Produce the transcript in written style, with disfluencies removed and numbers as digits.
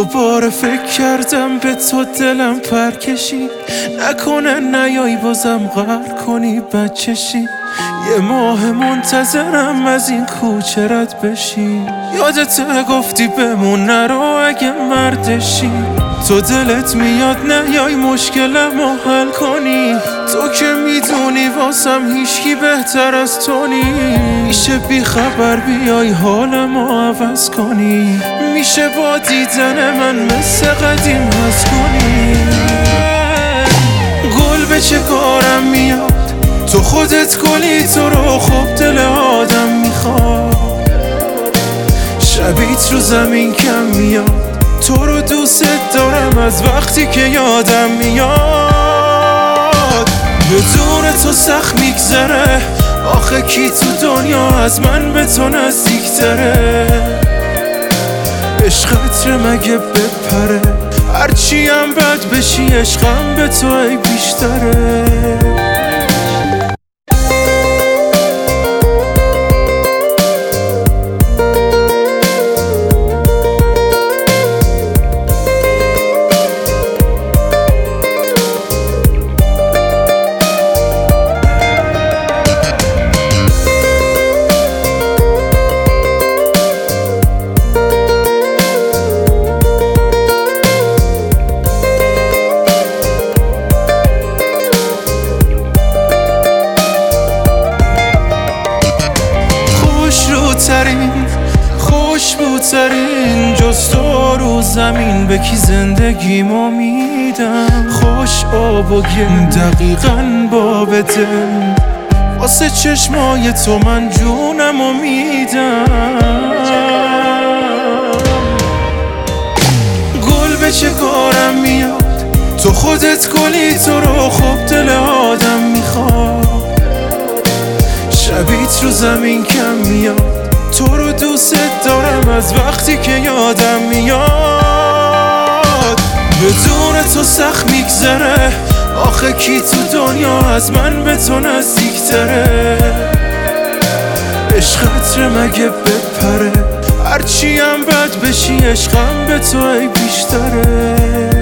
دوباره فکر کردم به تو دلم پر کشی، نکنه نیایی بازم غر کنی بچشی. یه ماه منتظرم از این کوچه رد بشی، یادت گفتی بمون نرو اگه مردشی. تو دلت میاد نیای مشکلمو حل کنی، تو که میدونی واسم هیچکی بهتر از تو نی. میشه بی خبر بیای حالمو عوض کنی، میشه با دیدن من مثل قدیم هست کنی. گل به چه کارم میاد تو خودت گلی، تو رو خوب دل آدم میخواد. شبیت رو زمین کم میاد، تو رو دوست دارم از وقتی که یادم میاد. بدون تو سخت میگذره، آخه کی تو دنیا از من به تو نزدیکتره. عشقت مگه بپره، هرچی هم بد بشی عشقم به تو ای بیشتره. خوشبوترین جز تو رو زمین به کی زندگیمو میدم. خوش آب و گل دقیقاً باب دل، واسه چشمای تو من جونمو میدم. گل به چه کارم میاد تو خودت گلی، تو رو خوب دل آدم میخواد. شبیت رو زمین کم میاد، تو رو دوست دارم از وقتی که یادم میاد. بدون تو سخت میگذره، آخه کی تو دنیا از من به تو نزدیکتره. عشقت مگه بپره، هرچی هم بد بشی عشقم به تو ای بیشتره.